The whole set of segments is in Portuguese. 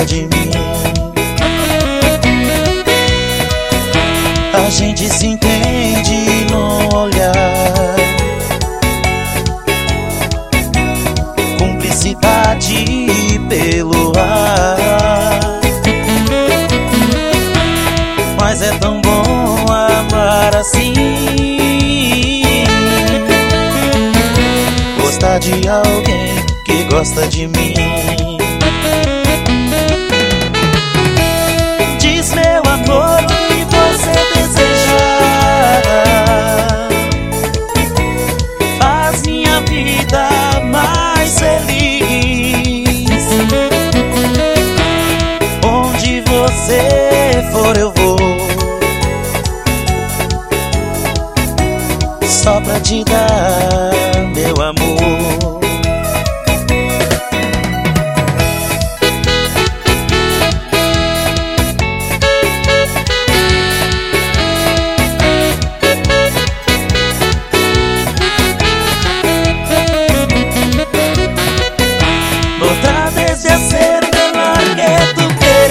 gosta de mim. A gente se entende no olhar, cumplicidade pelo ar. Mas é tão bom amar assim, gostar de alguém que gosta de mim. Diz, meu amor, o que você deseja, faz minha vida mais feliz. Onde você for eu vou, só pra te dar meu amor. Outra vez de ser melhor que tu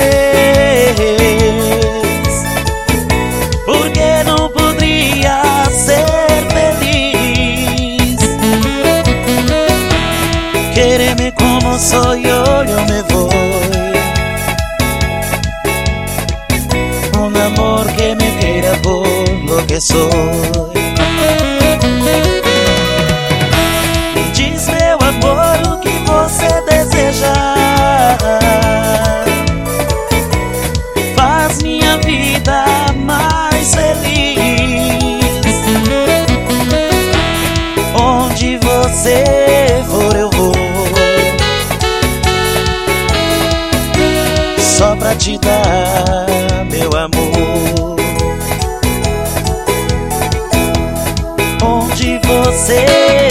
queres, porque não poderia ser feliz. Quéreme como soy yo me voy. Un amor que me quiera por lo que soy. Diz, meu amor, o que você deseja, faz minha vida mais feliz. Onde você for eu vou, só pra te dar meu amor. Onde você